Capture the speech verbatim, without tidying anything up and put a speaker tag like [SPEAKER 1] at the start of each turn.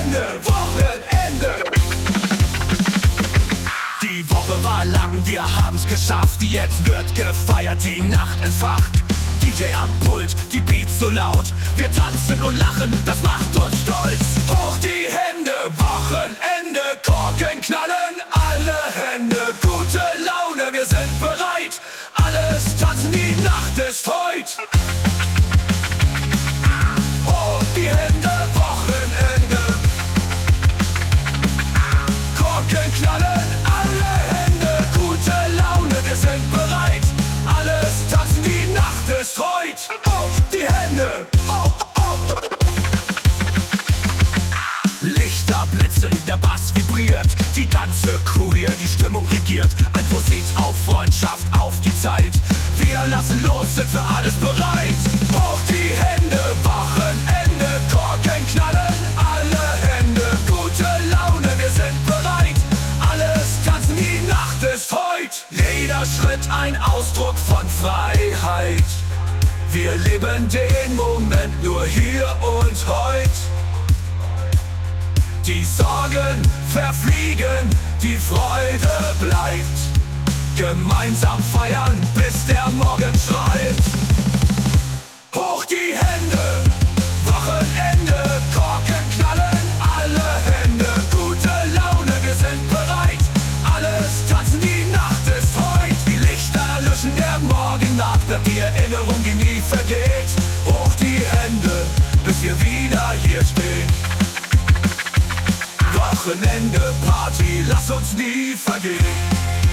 [SPEAKER 1] Hände, Wochenende. Die Woche war lang, wir haben's geschafft. Jetzt wird gefeiert, die Nacht entfacht. D J am Pult, die Beats so laut. Wir tanzen und lachen, das macht uns stolz. Hoch die Hände, Wochenende, Korken knallen, alle Hände, gute Laune, wir sind bereit. Alles tanzen, die Nacht ist heut. Hoch die Hände, Wochenende, Korken knallen, alle Hände, gute Laune, wir sind bereit. Alles tanzen, die Nacht ist heut. Hoch die Hände, hoch, hoch. Lichter blitzen, der Bass vibriert, die ganze Crew hier, die Stimmung regiert. Ein Prosit auf Freundschaft, auf die Zeit. Wir lassen los, sind für alles bereit. Hoch die Hände, Wochenende, Korken knallen, alle Hände, gute Laune, wir sind bereit. Alles tanzen, die Nacht ist heut. Jeder Schritt ein Ausdruck von Freiheit. Wir leben den Moment nur hier und heut. Die Sorgen verfliegen, die Freude bleibt. Gemeinsam feiern, bis der Morgen schreit. Hoch die Hände, Wochenende, Korken knallen, alle Hände, gute Laune, wir sind bereit. Alles tanzen, die Nacht ist heut. Die Lichter löschen, der Morgen naht, bleibt die Erinnerung, die nie vergeht. Hoch die Hände, bis wir wieder hier stehen. Wochenende, Party, lass uns nie vergehen.